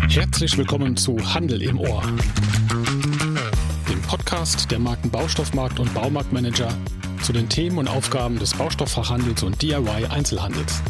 Herzlich willkommen zu Handel im Ohr, dem Podcast der Marken Baustoffmarkt und Baumarktmanager zu den Themen und Aufgaben des Baustofffachhandels und DIY-Einzelhandels.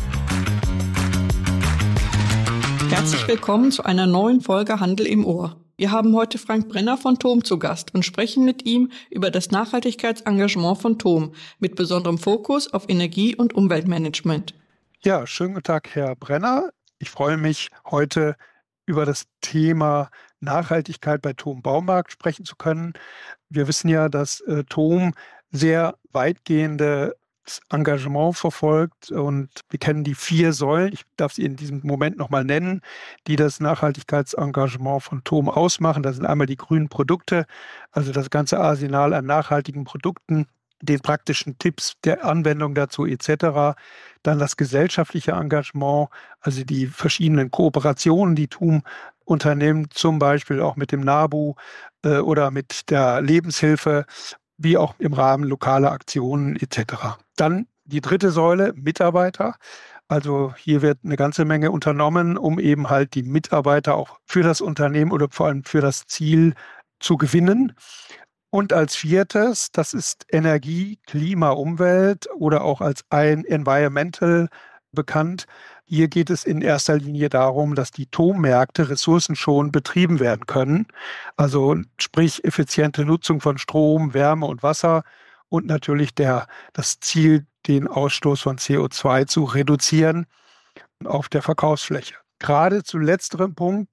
Herzlich willkommen zu einer neuen Folge Handel im Ohr. Wir haben heute Frank Brenner von TOM zu Gast und sprechen mit ihm über das Nachhaltigkeitsengagement von TOM mit besonderem Fokus auf Energie- und Umweltmanagement. Ja, schönen guten Tag, Herr Brenner. Ich freue mich, heute über das Thema Nachhaltigkeit bei TOM Baumarkt sprechen zu können. Wir wissen ja, dass TOM sehr weitgehende Engagement verfolgt und wir kennen die 4 Säulen, ich darf sie in diesem Moment nochmal nennen, die das Nachhaltigkeitsengagement von TOM ausmachen. Das sind einmal die grünen Produkte, also das ganze Arsenal an nachhaltigen Produkten, den praktischen Tipps der Anwendung dazu etc. Dann das gesellschaftliche Engagement, also die verschiedenen Kooperationen, die TOM unternimmt, zum Beispiel auch mit dem NABU oder mit der Lebenshilfe, wie auch im Rahmen lokaler Aktionen etc. Dann die 3. Säule, Mitarbeiter. Also hier wird eine ganze Menge unternommen, um eben halt die Mitarbeiter auch für das Unternehmen oder vor allem für das Ziel zu gewinnen. Und als 4., das ist Energie, Klima, Umwelt oder auch als Environmental bekannt. Hier geht es in erster Linie darum, dass die TOM-Märkte ressourcenschonend betrieben werden können. Also sprich effiziente Nutzung von Strom, Wärme und Wasser und natürlich das Ziel, den Ausstoß von CO2 zu reduzieren auf der Verkaufsfläche. Gerade zu letzterem Punkt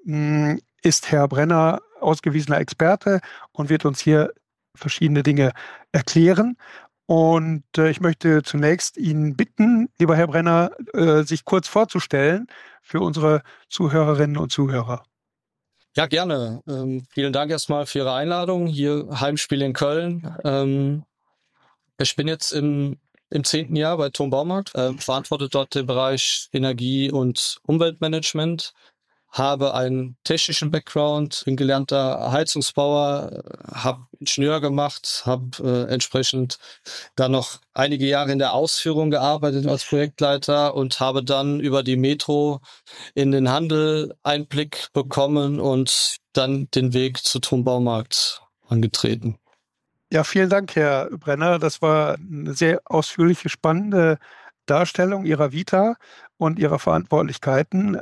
ist Herr Brenner ausgewiesener Experte und wird uns hier verschiedene Dinge erklären. Und ich möchte zunächst Ihnen bitten, lieber Herr Brenner, sich kurz vorzustellen für unsere Zuhörerinnen und Zuhörer. Ja, gerne. Vielen Dank erstmal für Ihre Einladung. Hier Heimspiel in Köln. Ich bin jetzt im 10. Jahr bei TOM Baumarkt, verantworte dort den Bereich Energie- und Umweltmanagement. Habe einen technischen Background, bin gelernter Heizungsbauer, habe Ingenieur gemacht, habe entsprechend dann noch einige Jahre in der Ausführung gearbeitet als Projektleiter und habe dann über die Metro in den Handel Einblick bekommen und dann den Weg zu TOM Baumarkt angetreten. Ja, vielen Dank, Herr Brenner. Das war eine sehr ausführliche, spannende Darstellung Ihrer Vita und Ihrer Verantwortlichkeiten.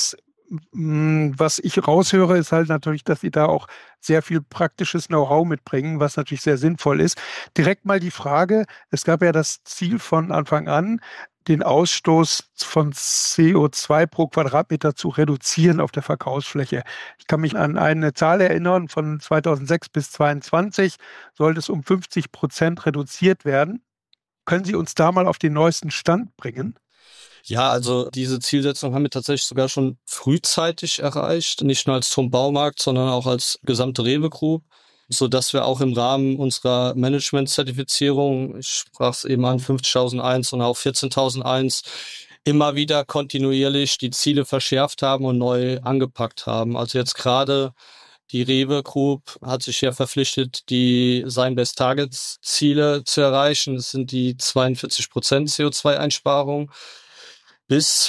Was ich raushöre, ist halt natürlich, dass Sie da auch sehr viel praktisches Know-how mitbringen, was natürlich sehr sinnvoll ist. Direkt mal die Frage, es gab ja das Ziel von Anfang an, den Ausstoß von CO2 pro Quadratmeter zu reduzieren auf der Verkaufsfläche. Ich kann mich an eine Zahl erinnern, von 2006 bis 2022 sollte es um 50% reduziert werden. Können Sie uns da mal auf den neuesten Stand bringen? Ja, also diese Zielsetzung haben wir tatsächlich sogar schon frühzeitig erreicht, nicht nur als TOM Baumarkt, sondern auch als gesamte Rewe Group, so dass wir auch im Rahmen unserer Management-Zertifizierung, ich sprach es eben an, 50.001 und auch 14.001, immer wieder kontinuierlich die Ziele verschärft haben und neu angepackt haben. Also jetzt gerade die Rewe Group hat sich ja verpflichtet, die Science-Based Targets Ziele zu erreichen. Das sind die 42% CO2-Einsparung. Bis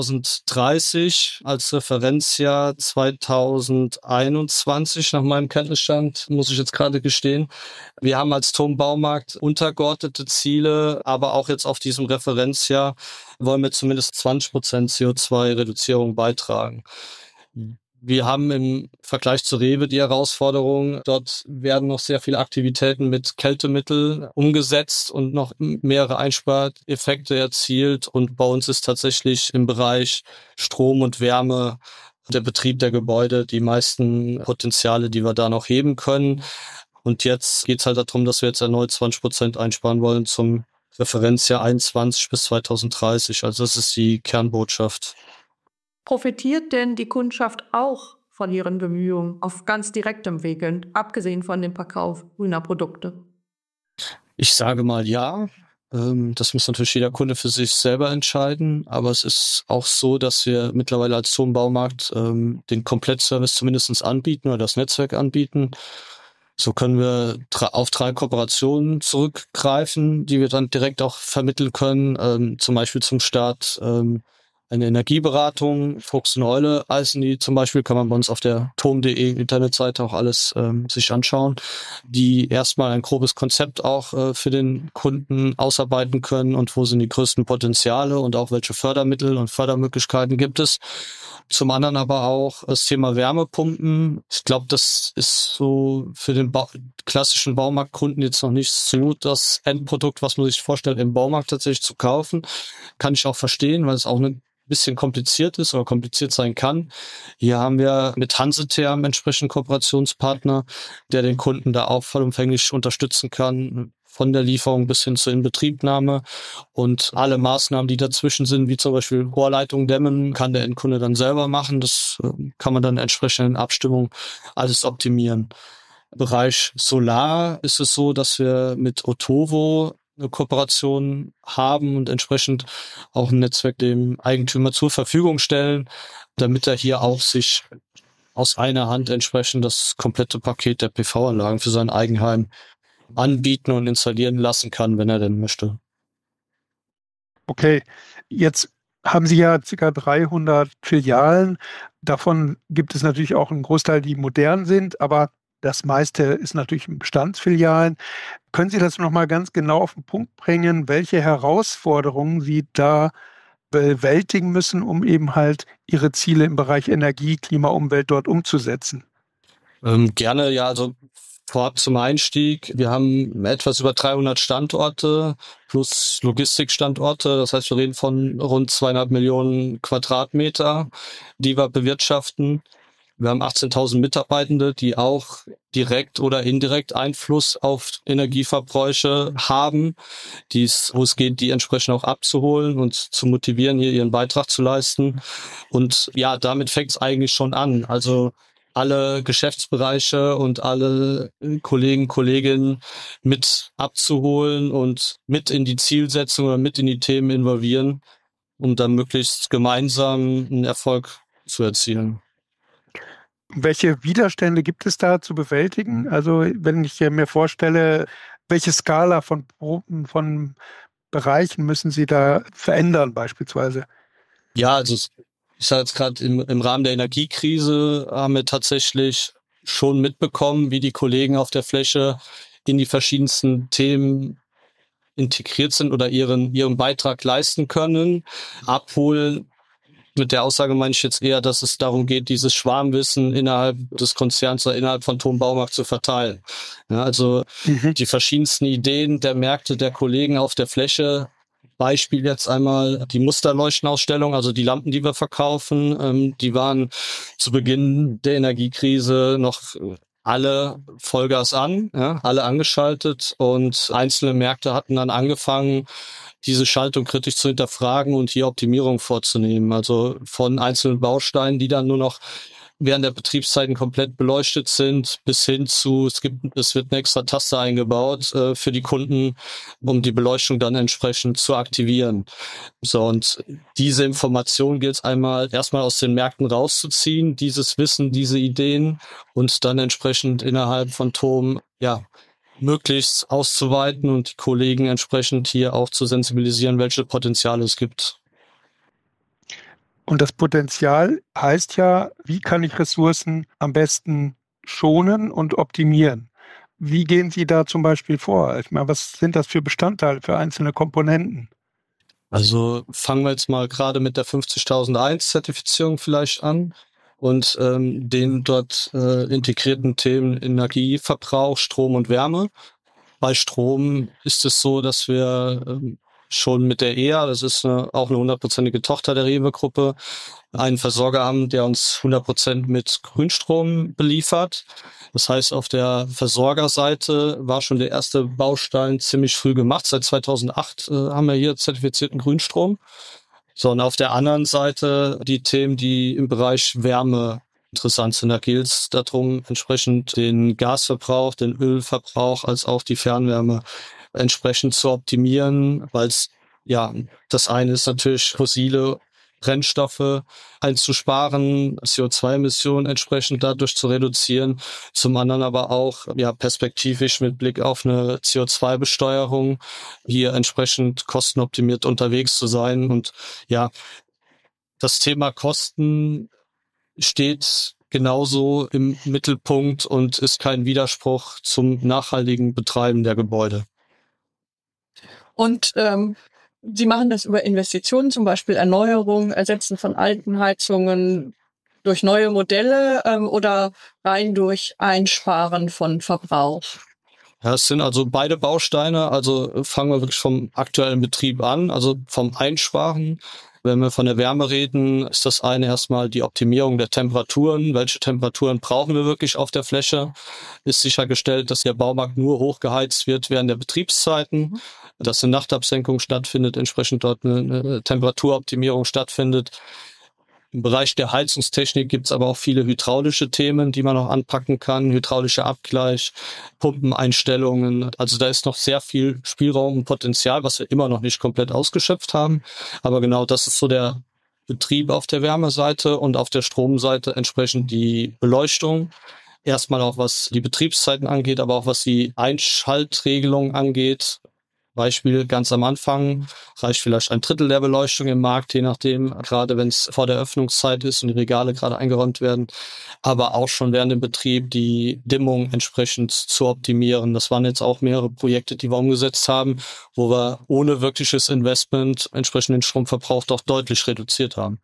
2030 als Referenzjahr 2021 nach meinem Kenntnisstand, muss ich jetzt gerade gestehen. Wir haben als TOM Baumarkt untergeordnete Ziele, aber auch jetzt auf diesem Referenzjahr wollen wir zumindest 20% CO2-Reduzierung beitragen. Wir haben im Vergleich zu Rewe die Herausforderung, dort werden noch sehr viele Aktivitäten mit Kältemittel umgesetzt und noch mehrere Einspareffekte erzielt. Und bei uns ist tatsächlich im Bereich Strom und Wärme der Betrieb der Gebäude die meisten Potenziale, die wir da noch heben können. Und jetzt geht es halt darum, dass wir jetzt erneut 20% einsparen wollen zum Referenzjahr 21 bis 2030. Also das ist die Kernbotschaft. Profitiert denn die Kundschaft auch von ihren Bemühungen auf ganz direktem Wege, abgesehen von dem Verkauf grüner Produkte? Ich sage mal ja. Das muss natürlich jeder Kunde für sich selber entscheiden. Aber es ist auch so, dass wir mittlerweile als TOM Baumarkt den Komplettservice zumindest anbieten oder das Netzwerk anbieten. So können wir auf 3 Kooperationen zurückgreifen, die wir dann direkt auch vermitteln können. Zum Beispiel zum Start eine Energieberatung, Fuchs und Eule heißen die zum Beispiel, kann man bei uns auf der tom.de Internetseite auch alles sich anschauen, die erstmal ein grobes Konzept auch für den Kunden ausarbeiten können und wo sind die größten Potenziale und auch welche Fördermittel und Fördermöglichkeiten gibt es. Zum anderen aber auch das Thema Wärmepumpen. Ich glaube, das ist so für den klassischen Baumarktkunden jetzt noch nicht so das Endprodukt, was man sich vorstellt, im Baumarkt tatsächlich zu kaufen. Kann ich auch verstehen, weil es auch ein bisschen kompliziert ist oder kompliziert sein kann. Hier haben wir mit Hansetherm entsprechend Kooperationspartner, der den Kunden da auch vollumfänglich unterstützen kann, von der Lieferung bis hin zur Inbetriebnahme und alle Maßnahmen, die dazwischen sind, wie zum Beispiel Rohrleitung dämmen, kann der Endkunde dann selber machen. Das kann man dann entsprechend in Abstimmung alles optimieren. Im Bereich Solar ist es so, dass wir mit Otovo eine Kooperation haben und entsprechend auch ein Netzwerk dem Eigentümer zur Verfügung stellen, damit er hier auch sich aus einer Hand entsprechend das komplette Paket der PV-Anlagen für sein Eigenheim anbieten und installieren lassen kann, wenn er denn möchte. Okay, jetzt haben Sie ja ca. 300 Filialen. Davon gibt es natürlich auch einen Großteil, die modern sind, aber das meiste ist natürlich in Bestandsfilialen. Können Sie das nochmal ganz genau auf den Punkt bringen, welche Herausforderungen Sie da bewältigen müssen, um eben halt Ihre Ziele im Bereich Energie, Klima, Umwelt dort umzusetzen? Gerne, ja, also vorab zum Einstieg. Wir haben etwas über 300 Standorte plus Logistikstandorte. Das heißt, wir reden von rund 2,5 Millionen Quadratmeter, die wir bewirtschaften. Wir haben 18.000 Mitarbeitende, die auch direkt oder indirekt Einfluss auf Energieverbräuche haben, wo es geht, die entsprechend auch abzuholen und zu motivieren, hier ihren Beitrag zu leisten. Und ja, damit fängt es eigentlich schon an. Also alle Geschäftsbereiche und alle Kollegen, Kolleginnen mit abzuholen und mit in die Zielsetzung oder mit in die Themen involvieren, um dann möglichst gemeinsam einen Erfolg zu erzielen. Welche Widerstände gibt es da zu bewältigen? Also wenn ich mir vorstelle, welche Skala von Bereichen müssen Sie da verändern beispielsweise? Ja, also ich sage jetzt gerade im Rahmen der Energiekrise haben wir tatsächlich schon mitbekommen, wie die Kollegen auf der Fläche in die verschiedensten Themen integriert sind oder ihren Beitrag leisten können. Abholen. Mit der Aussage meine ich jetzt eher, dass es darum geht, dieses Schwarmwissen innerhalb des Konzerns oder innerhalb von TOM Baumarkt zu verteilen. Ja, also die verschiedensten Ideen der Märkte der Kollegen auf der Fläche. Beispiel jetzt einmal die Musterleuchtenausstellung, also die Lampen, die wir verkaufen, die waren zu Beginn der Energiekrise noch alle Vollgas an, ja, alle angeschaltet und einzelne Märkte hatten dann angefangen, diese Schaltung kritisch zu hinterfragen und hier Optimierung vorzunehmen. Also von einzelnen Bausteinen, die dann nur noch während der Betriebszeiten komplett beleuchtet sind, bis hin zu, es wird eine extra Taste eingebaut für die Kunden, um die Beleuchtung dann entsprechend zu aktivieren. So, und diese Information gilt es erstmal aus den Märkten rauszuziehen, dieses Wissen, diese Ideen und dann entsprechend innerhalb von TOM, ja, möglichst auszuweiten und die Kollegen entsprechend hier auch zu sensibilisieren, welche Potenziale es gibt. Und das Potenzial heißt ja, wie kann ich Ressourcen am besten schonen und optimieren? Wie gehen Sie da zum Beispiel vor? Ich meine, was sind das für Bestandteile, für einzelne Komponenten? Also fangen wir jetzt mal gerade mit der 50001 Zertifizierung vielleicht an und den dort integrierten Themen Energieverbrauch, Strom und Wärme. Bei Strom ist es so, dass wir schon mit der EA, das ist auch eine 100%ige Tochter der Rewe-Gruppe, einen Versorger haben, der uns 100% mit Grünstrom beliefert. Das heißt, auf der Versorgerseite war schon der erste Baustein ziemlich früh gemacht. Seit 2008 haben wir hier zertifizierten Grünstrom. So, und auf der anderen Seite die Themen, die im Bereich Wärme interessant sind. Da gilt es darum, entsprechend den Gasverbrauch, den Ölverbrauch als auch die Fernwärme entsprechend zu optimieren, weil es, ja, das eine ist natürlich fossile Brennstoffe einzusparen, CO2-Emissionen entsprechend dadurch zu reduzieren, zum anderen aber auch, ja, perspektivisch mit Blick auf eine CO2-Besteuerung hier entsprechend kostenoptimiert unterwegs zu sein und ja, das Thema Kosten steht genauso im Mittelpunkt und ist kein Widerspruch zum nachhaltigen Betreiben der Gebäude. Und Sie machen das über Investitionen, zum Beispiel Erneuerung, Ersetzen von alten Heizungen durch neue Modelle oder rein durch Einsparen von Verbrauch? Ja, es sind also beide Bausteine. Also fangen wir wirklich vom aktuellen Betrieb an, also vom Einsparen. Wenn wir von der Wärme reden, ist das eine erstmal die Optimierung der Temperaturen. Welche Temperaturen brauchen wir wirklich auf der Fläche? Ist sichergestellt, dass der Baumarkt nur hochgeheizt wird während der Betriebszeiten, dass eine Nachtabsenkung stattfindet, entsprechend dort eine Temperaturoptimierung stattfindet. Im Bereich der Heizungstechnik gibt es aber auch viele hydraulische Themen, die man noch anpacken kann. Hydraulischer Abgleich, Pumpeneinstellungen. Also da ist noch sehr viel Spielraum und Potenzial, was wir immer noch nicht komplett ausgeschöpft haben. Aber genau das ist so der Betrieb auf der Wärmeseite und auf der Stromseite entsprechend die Beleuchtung. Erstmal auch was die Betriebszeiten angeht, aber auch was die Einschaltregelung angeht. Beispiel ganz am Anfang reicht vielleicht ein Drittel der Beleuchtung im Markt, je nachdem, gerade wenn es vor der Öffnungszeit ist und die Regale gerade eingeräumt werden, aber auch schon während dem Betrieb die Dimmung entsprechend zu optimieren. Das waren jetzt auch mehrere Projekte, die wir umgesetzt haben, wo wir ohne wirkliches Investment entsprechend den Stromverbrauch doch deutlich reduziert haben.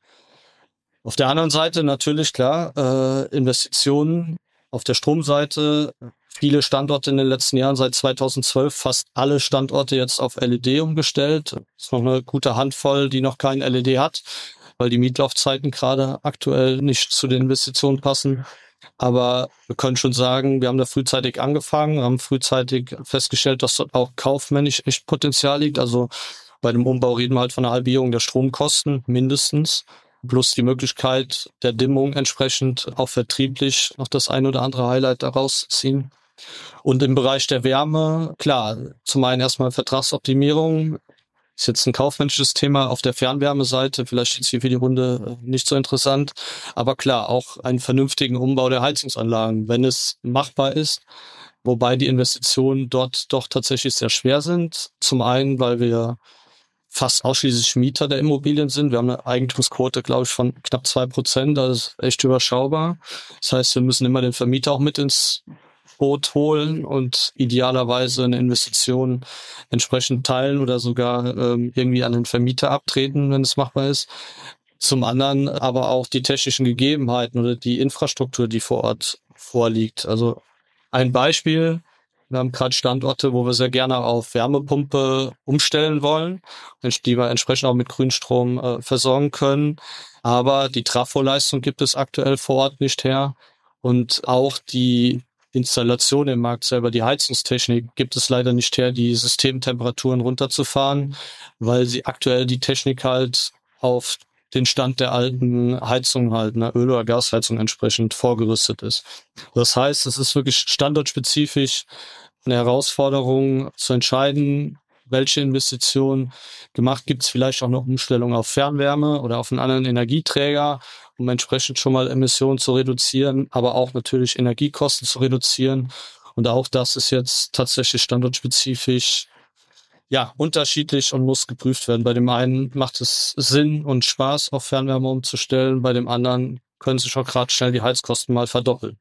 Auf der anderen Seite natürlich klar, Investitionen auf der Stromseite. Viele Standorte in den letzten Jahren, seit 2012 fast alle Standorte jetzt auf LED umgestellt. Es ist noch eine gute Handvoll, die noch kein LED hat, weil die Mietlaufzeiten gerade aktuell nicht zu den Investitionen passen. Aber wir können schon sagen, wir haben da frühzeitig angefangen, haben frühzeitig festgestellt, dass dort auch kaufmännisch echt Potenzial liegt. Also bei dem Umbau reden wir halt von einer Halbierung der Stromkosten mindestens. Plus die Möglichkeit der Dimmung entsprechend auch vertrieblich noch das ein oder andere Highlight daraus ziehen. Und im Bereich der Wärme, klar, zum einen erstmal Vertragsoptimierung, ist jetzt ein kaufmännisches Thema auf der Fernwärmeseite, vielleicht jetzt hier für die Runde nicht so interessant, aber klar, auch einen vernünftigen Umbau der Heizungsanlagen, wenn es machbar ist, wobei die Investitionen dort doch tatsächlich sehr schwer sind. Zum einen, weil wir fast ausschließlich Mieter der Immobilien sind. Wir haben eine Eigentumsquote, glaube ich, von knapp 2%, das ist echt überschaubar. Das heißt, wir müssen immer den Vermieter auch mit ins Boot holen und idealerweise eine Investition entsprechend teilen oder sogar irgendwie an den Vermieter abtreten, wenn es machbar ist. Zum anderen aber auch die technischen Gegebenheiten oder die Infrastruktur, die vor Ort vorliegt. Also ein Beispiel: Wir haben gerade Standorte, wo wir sehr gerne auf Wärmepumpe umstellen wollen, die wir entsprechend auch mit Grünstrom versorgen können. Aber die Trafoleistung gibt es aktuell vor Ort nicht her. Und auch die Installation im Markt selber, die Heizungstechnik, gibt es leider nicht her, die Systemtemperaturen runterzufahren, weil sie aktuell die Technik halt auf den Stand der alten Heizung halt, ne, Öl- oder Gasheizung entsprechend vorgerüstet ist. Das heißt, es ist wirklich standortspezifisch eine Herausforderung zu entscheiden, welche Investitionen gemacht. Gibt es vielleicht auch noch Umstellung auf Fernwärme oder auf einen anderen Energieträger, um entsprechend schon mal Emissionen zu reduzieren, aber auch natürlich Energiekosten zu reduzieren. Und auch das ist jetzt tatsächlich standortspezifisch unterschiedlich und muss geprüft werden. Bei dem einen macht es Sinn und Spaß, auf Fernwärme umzustellen. Bei dem anderen können sich auch gerade schnell die Heizkosten mal verdoppeln.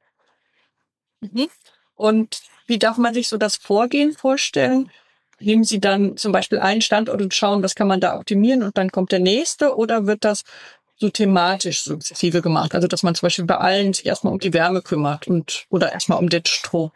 Mhm. Und wie darf man sich so das Vorgehen vorstellen? Nehmen Sie dann zum Beispiel einen Standort und schauen, was kann man da optimieren und dann kommt der nächste, oder wird das so thematisch sukzessive gemacht? Also dass man zum Beispiel bei allen sich erstmal um die Wärme kümmert oder erstmal um den Strom?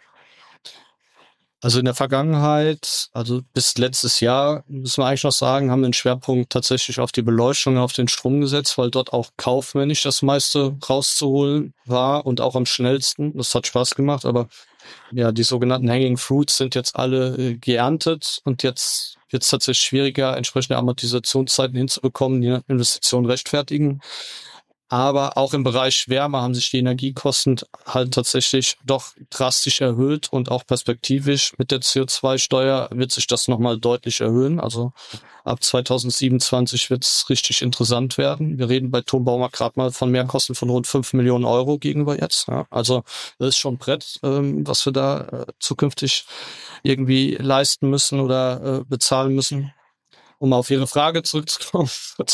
Also in der Vergangenheit, also bis letztes Jahr, müssen wir eigentlich noch sagen, haben wir den Schwerpunkt tatsächlich auf die Beleuchtung, auf den Strom gesetzt, weil dort auch kaufmännisch das meiste rauszuholen war und auch am schnellsten. Das hat Spaß gemacht, aber ja, die sogenannten Hanging Fruits sind jetzt alle geerntet und jetzt wird es tatsächlich schwieriger, entsprechende Amortisationszeiten hinzubekommen, die eine Investition rechtfertigen. Aber auch im Bereich Wärme haben sich die Energiekosten halt tatsächlich doch drastisch erhöht und auch perspektivisch mit der CO2-Steuer wird sich das nochmal deutlich erhöhen. Also ab 2027 wird es richtig interessant werden. Wir reden bei TOM Baumarkt gerade mal von Mehrkosten von rund 5 Millionen Euro gegenüber jetzt. Ja. Also das ist schon ein Brett, was wir da zukünftig irgendwie leisten müssen oder bezahlen müssen. um auf Ihre Frage zurückzukommen,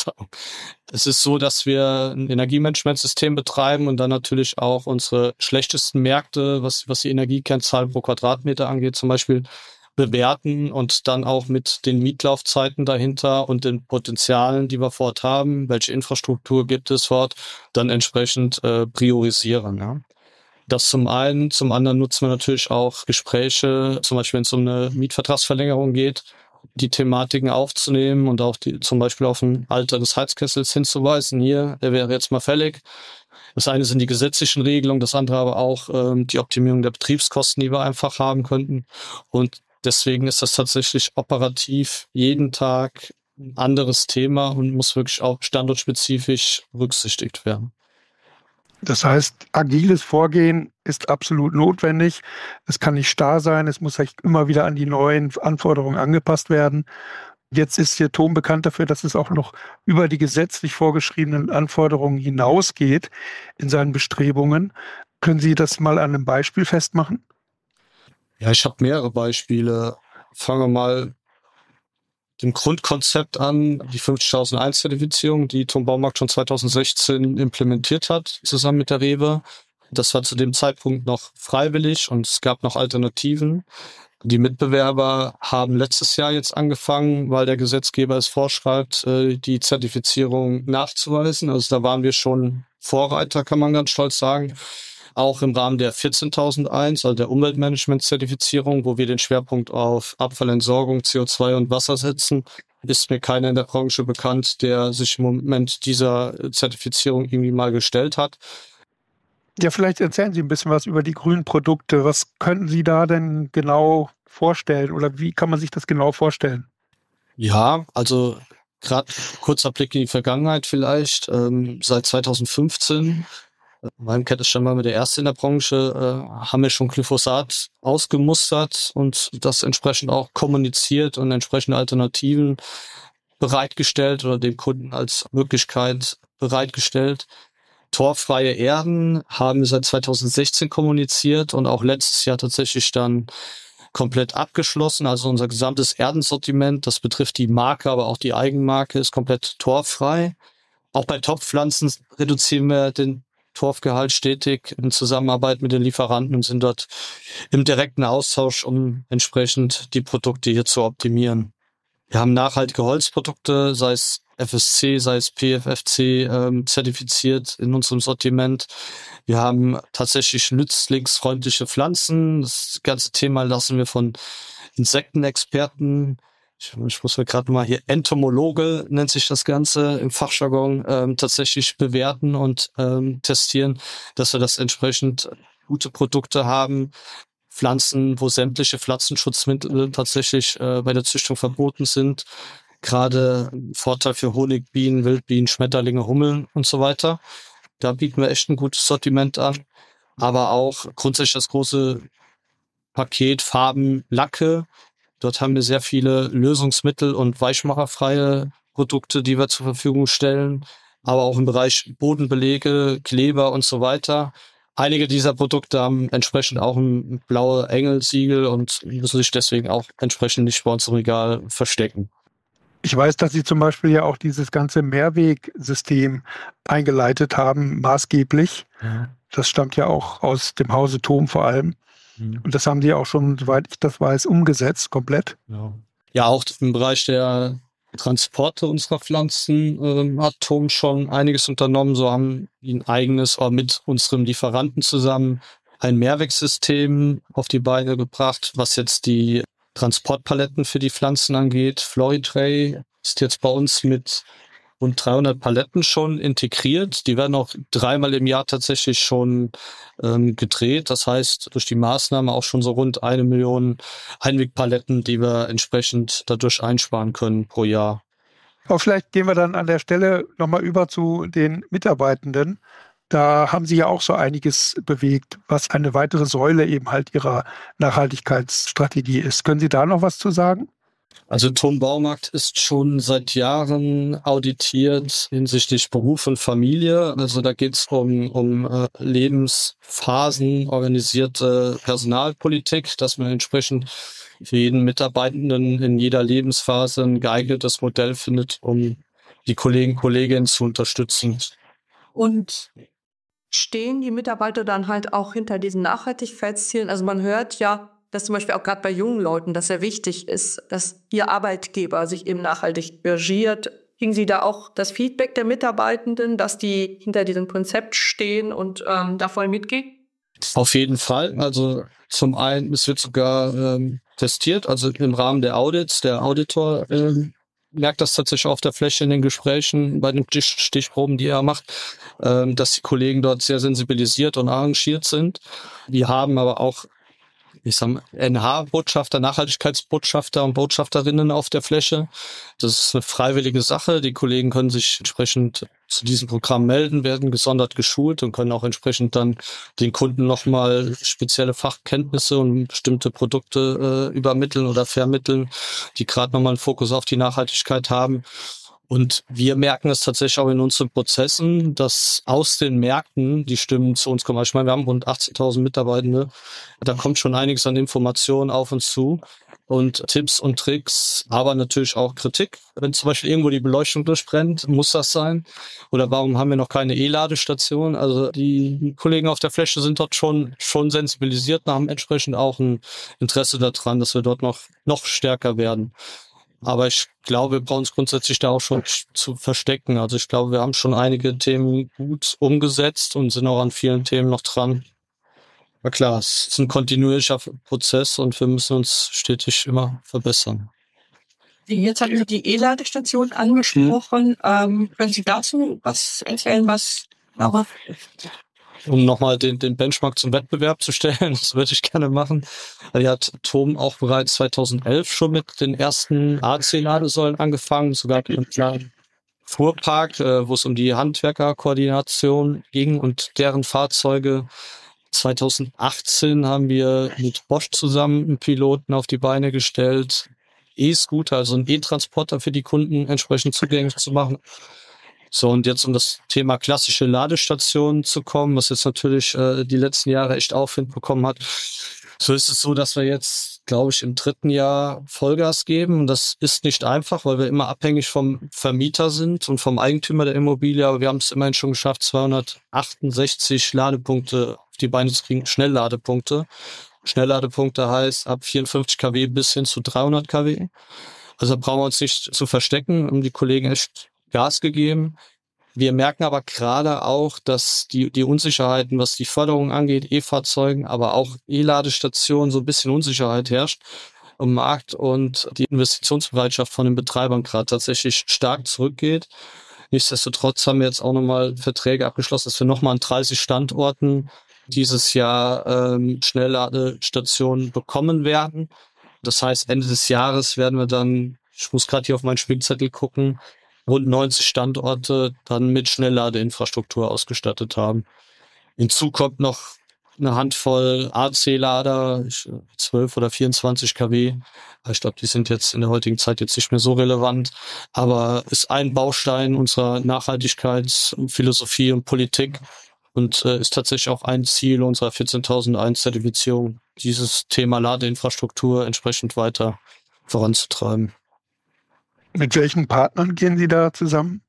es ist so, dass wir ein Energiemanagementsystem betreiben und dann natürlich auch unsere schlechtesten Märkte, was die Energiekennzahlen pro Quadratmeter angeht, zum Beispiel bewerten und dann auch mit den Mietlaufzeiten dahinter und den Potenzialen, die wir vor Ort haben, welche Infrastruktur gibt es vor Ort, dann entsprechend priorisieren. Ja. Das zum einen. Zum anderen nutzen wir natürlich auch Gespräche, zum Beispiel wenn es um eine Mietvertragsverlängerung geht, die Thematiken aufzunehmen und auch zum Beispiel auf ein Alter des Heizkessels hinzuweisen. Hier, der wäre jetzt mal fällig. Das eine sind die gesetzlichen Regelungen, das andere aber auch die Optimierung der Betriebskosten, die wir einfach haben könnten. Und deswegen ist das tatsächlich operativ jeden Tag ein anderes Thema und muss wirklich auch standortspezifisch berücksichtigt werden. Das heißt, agiles Vorgehen ist absolut notwendig. Es kann nicht starr sein, es muss immer wieder an die neuen Anforderungen angepasst werden. Jetzt ist hier THOM bekannt dafür, dass es auch noch über die gesetzlich vorgeschriebenen Anforderungen hinausgeht in seinen Bestrebungen. Können Sie das mal an einem Beispiel festmachen? Ja, ich habe mehrere Beispiele. Fangen wir mal dem Grundkonzept an, die 50001-Zertifizierung, die THOM Baumarkt schon 2016 implementiert hat, zusammen mit der REWE. Das war zu dem Zeitpunkt noch freiwillig und es gab noch Alternativen. Die Mitbewerber haben letztes Jahr jetzt angefangen, weil der Gesetzgeber es vorschreibt, die Zertifizierung nachzuweisen. Also da waren wir schon Vorreiter, kann man ganz stolz sagen. Auch im Rahmen der 14001, also der Umweltmanagement-Zertifizierung, wo wir den Schwerpunkt auf Abfallentsorgung, CO2 und Wasser setzen, ist mir keiner in der Branche bekannt, der sich im Moment dieser Zertifizierung irgendwie mal gestellt hat. Ja, vielleicht erzählen Sie ein bisschen was über die grünen Produkte. Was können Sie da denn genau vorstellen oder wie kann man sich das genau vorstellen? Ja, also gerade kurzer Blick in die Vergangenheit vielleicht. Seit 2015, meinem Kenntnisstand waren wir der Erste in der Branche, haben wir schon Glyphosat ausgemustert und das entsprechend auch kommuniziert und entsprechende Alternativen bereitgestellt oder dem Kunden als Möglichkeit bereitgestellt. Torfreie Erden haben wir seit 2016 kommuniziert und auch letztes Jahr tatsächlich dann komplett abgeschlossen. Also unser gesamtes Erdensortiment, das betrifft die Marke, aber auch die Eigenmarke, ist komplett torffrei. Auch bei Topfpflanzen reduzieren wir den Torfgehalt stetig in Zusammenarbeit mit den Lieferanten und sind dort im direkten Austausch, um entsprechend die Produkte hier zu optimieren. Wir haben nachhaltige Holzprodukte, sei es FSC, sei es PFFC zertifiziert in unserem Sortiment. Wir haben tatsächlich nützlingsfreundliche Pflanzen. Das ganze Thema lassen wir von Insektenexperten, ich muss mir gerade mal hier, Entomologe nennt sich das Ganze im Fachjargon, tatsächlich bewerten und testieren, dass wir das entsprechend gute Produkte haben. Pflanzen, wo sämtliche Pflanzenschutzmittel tatsächlich bei der Züchtung verboten sind. Gerade Vorteil für Honigbienen, Wildbienen, Schmetterlinge, Hummeln und so weiter. Da bieten wir echt ein gutes Sortiment an. Aber auch grundsätzlich das große Paket Farben, Lacke. Dort haben wir sehr viele Lösungsmittel und weichmacherfreie Produkte, die wir zur Verfügung stellen. Aber auch im Bereich Bodenbelege, Kleber und so weiter. Einige dieser Produkte haben entsprechend auch ein blaue Engelsiegel und müssen sich deswegen auch entsprechend nicht bei uns im Regal verstecken. Ich weiß, dass Sie zum Beispiel ja auch dieses ganze Mehrwegsystem eingeleitet haben, maßgeblich. Ja. Das stammt ja auch aus dem Hause THOM vor allem. Mhm. Und das haben Sie auch schon, soweit ich das weiß, umgesetzt, komplett. Ja, auch im Bereich der Transporte unserer Pflanzen hat THOM schon einiges unternommen. So haben wir ein eigenes, oder mit unserem Lieferanten zusammen, ein Mehrwegsystem auf die Beine gebracht, was jetzt die Transportpaletten für die Pflanzen angeht. Floritray ist jetzt bei uns mit rund 300 Paletten schon integriert. Die werden auch 3-mal im Jahr tatsächlich schon gedreht. Das heißt, durch die Maßnahme auch schon so rund 1 Million Einwegpaletten, die wir entsprechend dadurch einsparen können pro Jahr. Aber vielleicht gehen wir dann an der Stelle nochmal über zu den Mitarbeitenden. Da haben Sie ja auch so einiges bewegt, was eine weitere Säule eben halt Ihrer Nachhaltigkeitsstrategie ist. Können Sie da noch was zu sagen? Also THOM Baumarkt ist schon seit Jahren auditiert hinsichtlich Beruf und Familie. Also da geht es um Lebensphasen, organisierte Personalpolitik, dass man entsprechend für jeden Mitarbeitenden in jeder Lebensphase ein geeignetes Modell findet, um die Kolleginnen zu unterstützen. Und stehen die Mitarbeiter dann halt auch hinter diesen Nachhaltigkeitszielen? Also man hört ja, dass zum Beispiel auch gerade bei jungen Leuten das sehr wichtig ist, dass ihr Arbeitgeber sich eben nachhaltig engagiert. Kriegen Sie da auch das Feedback der Mitarbeitenden, dass die hinter diesem Konzept stehen und da voll mitgehen? Auf jeden Fall. Also zum einen, es wird sogar testiert, also im Rahmen der Audits. Der Auditor merkt das tatsächlich auf der Fläche in den Gesprächen, bei den Stichproben, die er macht, dass die Kollegen dort sehr sensibilisiert und arrangiert sind. Wir haben aber auch, NH-Botschafter, Nachhaltigkeitsbotschafter und Botschafterinnen auf der Fläche. Das ist eine freiwillige Sache. Die Kollegen können sich entsprechend zu diesem Programm melden, werden gesondert geschult und können auch entsprechend dann den Kunden nochmal spezielle Fachkenntnisse und bestimmte Produkte übermitteln oder vermitteln, die gerade nochmal einen Fokus auf die Nachhaltigkeit haben. Und wir merken es tatsächlich auch in unseren Prozessen, dass aus den Märkten die Stimmen zu uns kommen. Ich meine, wir haben rund 18.000 Mitarbeitende. Da kommt schon einiges an Informationen auf uns zu und Tipps und Tricks, aber natürlich auch Kritik. Wenn zum Beispiel irgendwo die Beleuchtung durchbrennt, muss das sein? Oder warum haben wir noch keine E-Ladestation? Also die Kollegen auf der Fläche sind dort schon sensibilisiert und haben entsprechend auch ein Interesse daran, dass wir dort noch stärker werden. Aber ich glaube, wir brauchen uns grundsätzlich da auch schon zu verstecken. Also ich glaube, wir haben schon einige Themen gut umgesetzt und sind auch an vielen Themen noch dran. Aber klar, es ist ein kontinuierlicher Prozess und wir müssen uns stetig immer verbessern. Jetzt hatten Sie die E-Ladestation angesprochen. Können Sie dazu was erzählen, Um nochmal den Benchmark zum Wettbewerb zu stellen, das würde ich gerne machen. Hier hat TOM auch bereits 2011 schon mit den ersten AC-Ladesäulen angefangen, sogar mit einem kleinen Fuhrpark, wo es um die Handwerkerkoordination ging und deren Fahrzeuge. 2018 haben wir mit Bosch zusammen einen Piloten auf die Beine gestellt, E-Scooter, also einen E-Transporter für die Kunden entsprechend zugänglich zu machen. So, und jetzt um das Thema klassische Ladestationen zu kommen, was jetzt natürlich die letzten Jahre echt Aufwind bekommen hat. So ist es so, dass wir jetzt, glaube ich, im 3. Jahr Vollgas geben. Und das ist nicht einfach, weil wir immer abhängig vom Vermieter sind und vom Eigentümer der Immobilie. Aber wir haben es immerhin schon geschafft, 268 Ladepunkte auf die Beine zu kriegen, Schnellladepunkte. Schnellladepunkte heißt ab 54 kW bis hin zu 300 kW. Also da brauchen wir uns nicht zu verstecken, haben die Kollegen echt Gas gegeben. Wir merken aber gerade auch, dass die Unsicherheiten, was die Förderung angeht, E-Fahrzeugen, aber auch E-Ladestationen, so ein bisschen Unsicherheit herrscht im Markt und die Investitionsbereitschaft von den Betreibern gerade tatsächlich stark zurückgeht. Nichtsdestotrotz haben wir jetzt auch nochmal Verträge abgeschlossen, dass wir nochmal an 30 Standorten dieses Jahr Schnellladestationen bekommen werden. Das heißt, Ende des Jahres werden wir dann, ich muss gerade hier auf meinen Spickzettel gucken, rund 90 Standorte dann mit Schnellladeinfrastruktur ausgestattet haben. Hinzu kommt noch eine Handvoll AC-Lader, 12 oder 24 kW. Ich glaube, die sind jetzt in der heutigen Zeit jetzt nicht mehr so relevant, aber ist ein Baustein unserer Nachhaltigkeitsphilosophie und Politik und ist tatsächlich auch ein Ziel unserer 14.001 Zertifizierung, dieses Thema Ladeinfrastruktur entsprechend weiter voranzutreiben. Mit welchen Partnern gehen Sie da zusammen?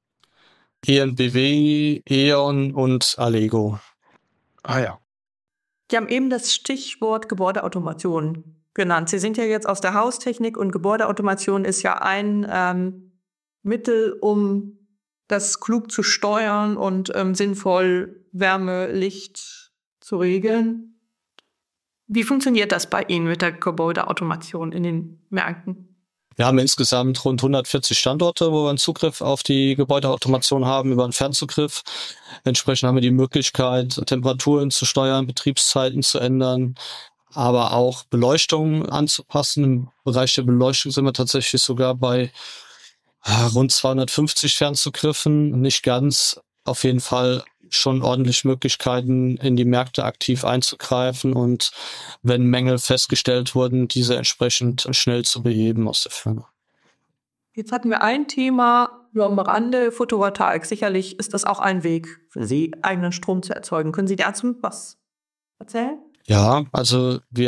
EnBW, E.ON und Allego. Ah ja. Sie haben eben das Stichwort Gebäudeautomation genannt. Sie sind ja jetzt aus der Haustechnik und Gebäudeautomation ist ja ein Mittel, um das klug zu steuern und sinnvoll Wärme, Licht zu regeln. Wie funktioniert das bei Ihnen mit der Gebäudeautomation in den Märkten? Wir haben insgesamt rund 140 Standorte, wo wir einen Zugriff auf die Gebäudeautomation haben über einen Fernzugriff. Entsprechend haben wir die Möglichkeit, Temperaturen zu steuern, Betriebszeiten zu ändern, aber auch Beleuchtung anzupassen. Im Bereich der Beleuchtung sind wir tatsächlich sogar bei rund 250 Fernzugriffen. Nicht ganz, auf jeden Fall schon ordentlich Möglichkeiten, in die Märkte aktiv einzugreifen und wenn Mängel festgestellt wurden, diese entsprechend schnell zu beheben aus der Firma. Jetzt hatten wir ein Thema nur am Rande, Photovoltaik. Sicherlich ist das auch ein Weg für Sie, eigenen Strom zu erzeugen. Können Sie dazu was erzählen? Ja, also wir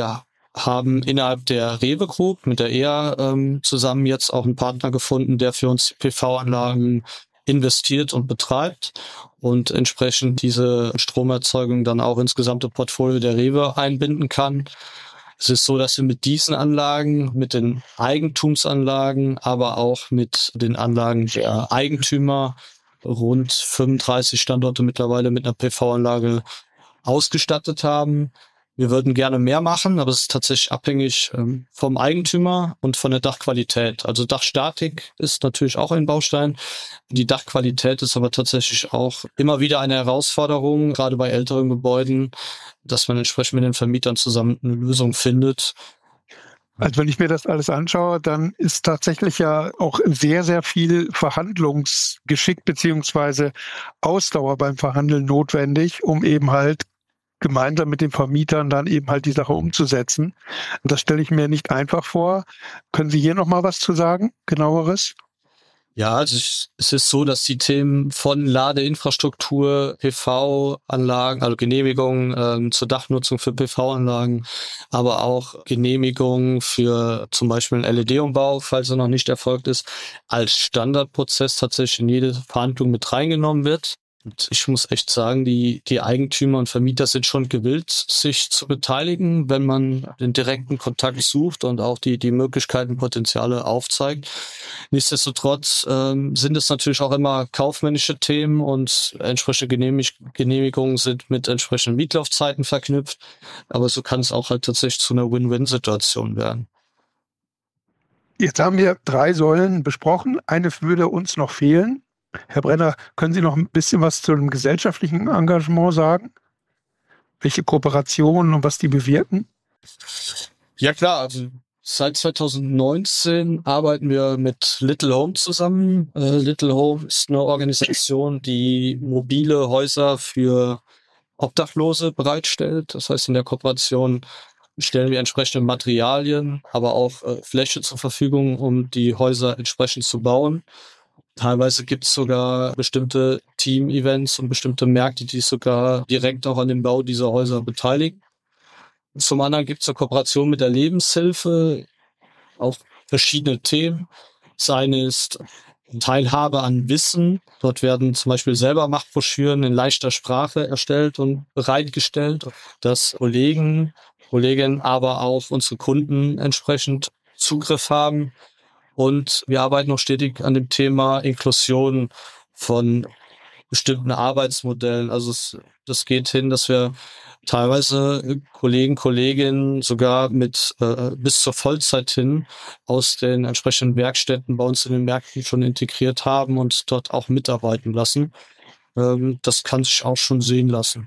haben innerhalb der Rewe Group mit der EA zusammen jetzt auch einen Partner gefunden, der für uns PV-Anlagen investiert und betreibt und entsprechend diese Stromerzeugung dann auch ins gesamte Portfolio der Rewe einbinden kann. Es ist so, dass wir mit diesen Anlagen, mit den Eigentumsanlagen, aber auch mit den Anlagen der Eigentümer rund 35 Standorte mittlerweile mit einer PV-Anlage ausgestattet haben. Wir würden gerne mehr machen, aber es ist tatsächlich abhängig vom Eigentümer und von der Dachqualität. Also Dachstatik ist natürlich auch ein Baustein. Die Dachqualität ist aber tatsächlich auch immer wieder eine Herausforderung, gerade bei älteren Gebäuden, dass man entsprechend mit den Vermietern zusammen eine Lösung findet. Also wenn ich mir das alles anschaue, dann ist tatsächlich ja auch sehr, sehr viel Verhandlungsgeschick beziehungsweise Ausdauer beim Verhandeln notwendig, um eben halt gemeinsam mit den Vermietern dann eben halt die Sache umzusetzen. Und das stelle ich mir nicht einfach vor. Können Sie hier nochmal was zu sagen, genaueres? Ja, also es ist so, dass die Themen von Ladeinfrastruktur, PV-Anlagen, also Genehmigungen zur Dachnutzung für PV-Anlagen, aber auch Genehmigungen für zum Beispiel einen LED-Umbau, falls er noch nicht erfolgt ist, als Standardprozess tatsächlich in jede Verhandlung mit reingenommen wird. Und ich muss echt sagen, die Eigentümer und Vermieter sind schon gewillt, sich zu beteiligen, wenn man den direkten Kontakt sucht und auch die Möglichkeiten, Potenziale aufzeigt. Nichtsdestotrotz sind es natürlich auch immer kaufmännische Themen und entsprechende Genehmigungen sind mit entsprechenden Mietlaufzeiten verknüpft. Aber so kann es auch halt tatsächlich zu einer Win-Win-Situation werden. Jetzt haben wir 3 Säulen besprochen. Eine würde uns noch fehlen. Herr Brenner, können Sie noch ein bisschen was zu dem gesellschaftlichen Engagement sagen? Welche Kooperationen und was die bewirken? Ja klar, also seit 2019 arbeiten wir mit Little Home zusammen. Little Home ist eine Organisation, die mobile Häuser für Obdachlose bereitstellt. Das heißt, in der Kooperation stellen wir entsprechende Materialien, aber auch Fläche zur Verfügung, um die Häuser entsprechend zu bauen. Teilweise gibt es sogar bestimmte Team-Events und bestimmte Märkte, die sogar direkt auch an dem Bau dieser Häuser beteiligen. Zum anderen gibt es eine Kooperation mit der Lebenshilfe, auch verschiedene Themen. Seien es Teilhabe an Wissen. Dort werden zum Beispiel Selbermachbroschüren in leichter Sprache erstellt und bereitgestellt, dass Kolleginnen, aber auch unsere Kunden entsprechend Zugriff haben. Und wir arbeiten noch stetig an dem Thema Inklusion von bestimmten Arbeitsmodellen. Also das geht hin, dass wir teilweise Kolleginnen sogar mit bis zur Vollzeit hin aus den entsprechenden Werkstätten bei uns in den Märkten schon integriert haben und dort auch mitarbeiten lassen. Das kann sich auch schon sehen lassen.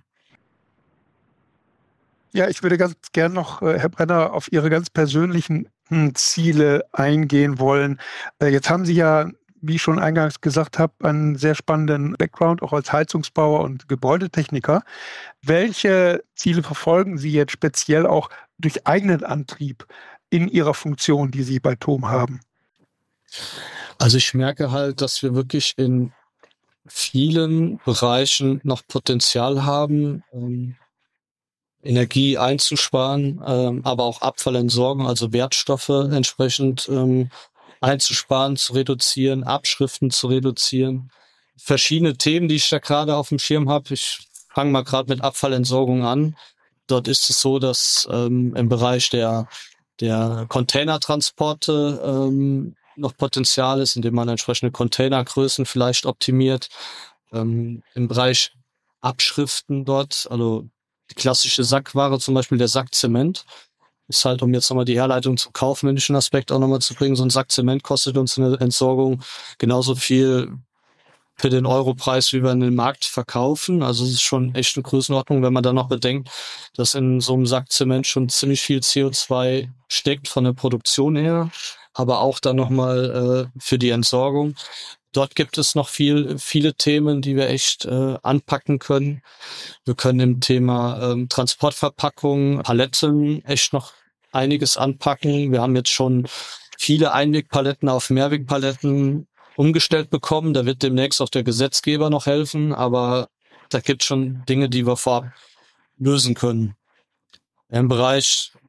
Ja, ich würde ganz gern noch, Herr Brenner, auf Ihre ganz persönlichen Ziele eingehen wollen. Jetzt haben Sie ja, wie ich schon eingangs gesagt habe, einen sehr spannenden Background, auch als Heizungsbauer und Gebäudetechniker. Welche Ziele verfolgen Sie jetzt speziell auch durch eigenen Antrieb in Ihrer Funktion, die Sie bei THOM haben? Also ich merke halt, dass wir wirklich in vielen Bereichen noch Potenzial haben, Energie einzusparen, aber auch Abfallentsorgung, also Wertstoffe entsprechend einzusparen, zu reduzieren, Abschriften zu reduzieren. Verschiedene Themen, die ich da gerade auf dem Schirm habe. Ich fange mal gerade mit Abfallentsorgung an. Dort ist es so, dass im Bereich der Containertransporte noch Potenzial ist, indem man entsprechende Containergrößen vielleicht optimiert. Im Bereich Abschriften dort, also die klassische Sackware, zum Beispiel der Sack Zement, ist halt, um jetzt nochmal die Herleitung zum kaufmännischen Aspekt auch nochmal zu bringen, so ein Sack Zement kostet uns eine Entsorgung genauso viel für den Europreis, wie wir in den Markt verkaufen. Also es ist schon echt eine Größenordnung, wenn man dann noch bedenkt, dass in so einem Sack Zement schon ziemlich viel CO2 steckt von der Produktion her, aber auch dann nochmal für die Entsorgung. Dort gibt es noch viele Themen, die wir echt anpacken können. Wir können im Thema Transportverpackungen, Paletten echt noch einiges anpacken. Wir haben jetzt schon viele Einwegpaletten auf Mehrwegpaletten umgestellt bekommen. Da wird demnächst auch der Gesetzgeber noch helfen, aber da gibt es schon Dinge, die wir vorab lösen können. Im Bereich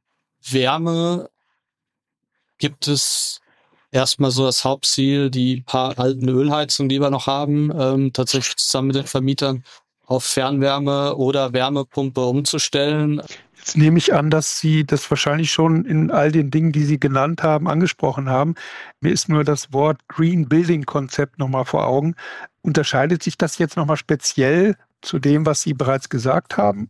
Wärme gibt es erstmal so das Hauptziel, die paar alten Ölheizungen, die wir noch haben, tatsächlich zusammen mit den Vermietern auf Fernwärme oder Wärmepumpe umzustellen. Jetzt nehme ich an, dass Sie das wahrscheinlich schon in all den Dingen, die Sie genannt haben, angesprochen haben. Mir ist nur das Wort Green Building Konzept nochmal vor Augen. Unterscheidet sich das jetzt nochmal speziell zu dem, was Sie bereits gesagt haben?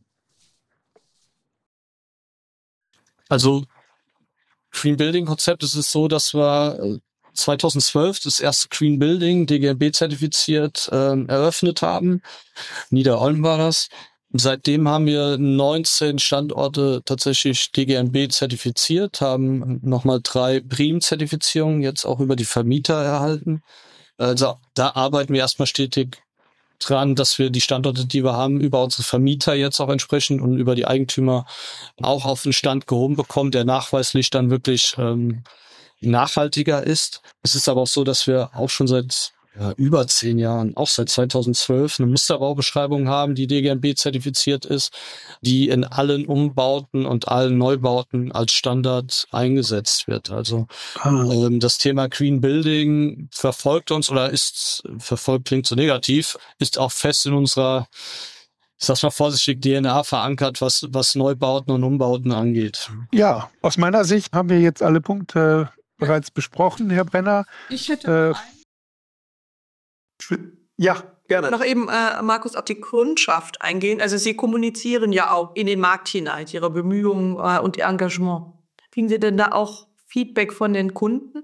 Also Green Building Konzept, es ist so, dass wir 2012 das erste Green Building, DGNB zertifiziert, eröffnet haben. Niederolm war das. Seitdem haben wir 19 Standorte tatsächlich DGNB zertifiziert, haben nochmal 3 BREEAM-Zertifizierungen jetzt auch über die Vermieter erhalten. Also da arbeiten wir erstmal stetig dran, dass wir die Standorte, die wir haben, über unsere Vermieter jetzt auch entsprechend und über die Eigentümer auch auf den Stand gehoben bekommen, der nachweislich dann wirklich nachhaltiger ist. Es ist aber auch so, dass wir auch schon seit über 10 Jahren, auch seit 2012, eine Musterbaubeschreibung haben, die DGNB zertifiziert ist, die in allen Umbauten und allen Neubauten als Standard eingesetzt wird. Also das Thema Green Building verfolgt uns verfolgt klingt so negativ, ist auch fest in unserer, ich sag's mal vorsichtig, DNA verankert, was Neubauten und Umbauten angeht. Ja, aus meiner Sicht haben wir jetzt alle Punkte bereits besprochen, Herr Brenner. Ich hätte ja, gerne. noch eben, Markus, auf die Kundschaft eingehen. Also Sie kommunizieren ja auch in den Markt hinein, Ihre Bemühungen und Ihr Engagement. Kriegen Sie denn da auch Feedback von den Kunden?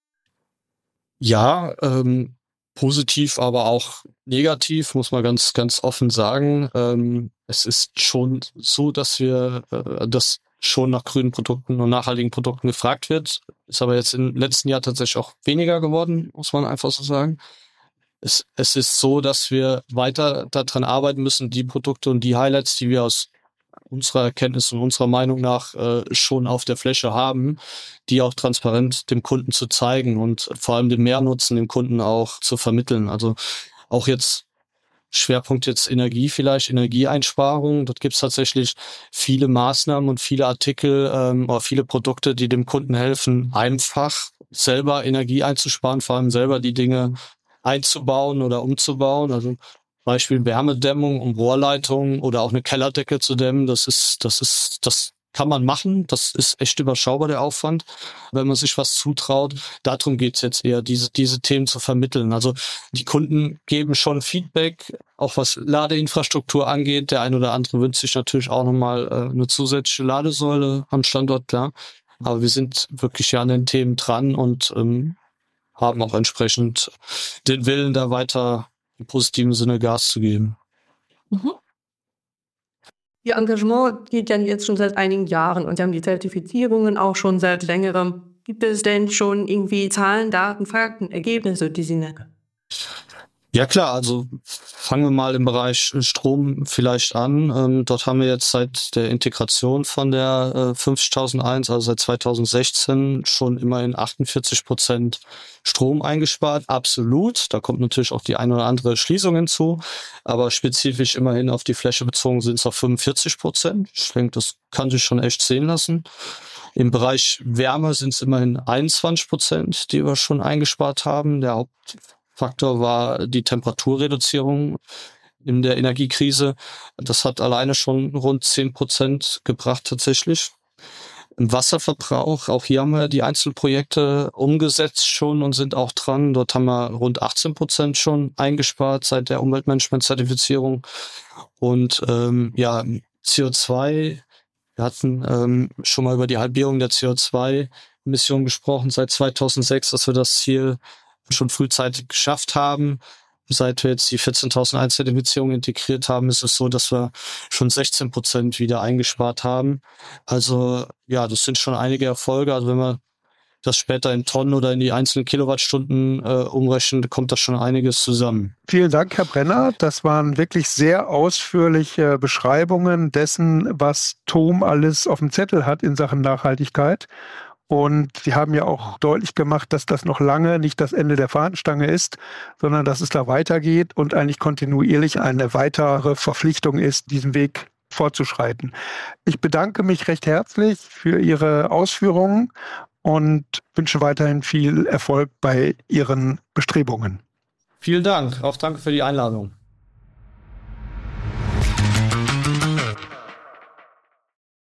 Ja, positiv, aber auch negativ, muss man ganz, ganz offen sagen. Es ist schon so, dass dass schon nach grünen Produkten und nachhaltigen Produkten gefragt wird. Ist aber jetzt im letzten Jahr tatsächlich auch weniger geworden, muss man einfach so sagen. Es ist so, dass wir weiter daran arbeiten müssen, die Produkte und die Highlights, die wir aus unserer Erkenntnis und unserer Meinung nach schon auf der Fläche haben, die auch transparent dem Kunden zu zeigen und vor allem den Mehrnutzen dem Kunden auch zu vermitteln. Also auch jetzt Schwerpunkt jetzt Energie vielleicht, Energieeinsparung. Dort gibt es tatsächlich viele Maßnahmen und viele Artikel oder viele Produkte, die dem Kunden helfen, einfach selber Energie einzusparen, vor allem selber die Dinge einzubauen oder umzubauen. Also Beispiel Wärmedämmung, um Rohrleitungen oder auch eine Kellerdecke zu dämmen. Das kann man machen. Das ist echt überschaubar, der Aufwand, wenn man sich was zutraut. Darum geht's jetzt eher, diese Themen zu vermitteln. Also die Kunden geben schon Feedback, auch was Ladeinfrastruktur angeht. Der ein oder andere wünscht sich natürlich auch nochmal eine zusätzliche Ladesäule am Standort, klar. Aber wir sind wirklich ja an den Themen dran und haben auch entsprechend den Willen, da weiter im positiven Sinne Gas zu geben. Mhm. Ihr Engagement geht ja jetzt schon seit einigen Jahren und Sie haben die Zertifizierungen auch schon seit längerem. Gibt es denn schon irgendwie Zahlen, Daten, Fakten, Ergebnisse, die Sie nennen? Ja klar, also fangen wir mal im Bereich Strom vielleicht an. Dort haben wir jetzt seit der Integration von der 50001, also seit 2016, schon immerhin 48% Strom eingespart. Absolut. Da kommt natürlich auch die eine oder andere Schließung hinzu, aber spezifisch immerhin auf die Fläche bezogen sind es auf 45%. Ich denke, das kann sich schon echt sehen lassen. Im Bereich Wärme sind es immerhin 21%, die wir schon eingespart haben. Der Hauptfaktor war die Temperaturreduzierung in der Energiekrise. Das hat alleine schon rund 10% gebracht tatsächlich. Im Wasserverbrauch, auch hier haben wir die Einzelprojekte umgesetzt schon und sind auch dran. Dort haben wir rund 18% schon eingespart seit der Umweltmanagement-Zertifizierung. Und CO2, wir hatten schon mal über die Halbierung der CO2-Emissionen gesprochen seit 2006, dass wir das Ziel schon frühzeitig geschafft haben. Seit wir jetzt die 14.001 Zertifizierung integriert haben, ist es so, dass wir schon 16% wieder eingespart haben. Also ja, das sind schon einige Erfolge. Also wenn wir das später in Tonnen oder in die einzelnen Kilowattstunden umrechnen, kommt da schon einiges zusammen. Vielen Dank, Herr Brenner. Das waren wirklich sehr ausführliche Beschreibungen dessen, was TOM alles auf dem Zettel hat in Sachen Nachhaltigkeit. Und Sie haben ja auch deutlich gemacht, dass das noch lange nicht das Ende der Fahnenstange ist, sondern dass es da weitergeht und eigentlich kontinuierlich eine weitere Verpflichtung ist, diesen Weg fortzuschreiten. Ich bedanke mich recht herzlich für Ihre Ausführungen und wünsche weiterhin viel Erfolg bei Ihren Bestrebungen. Vielen Dank. Auch danke für die Einladung.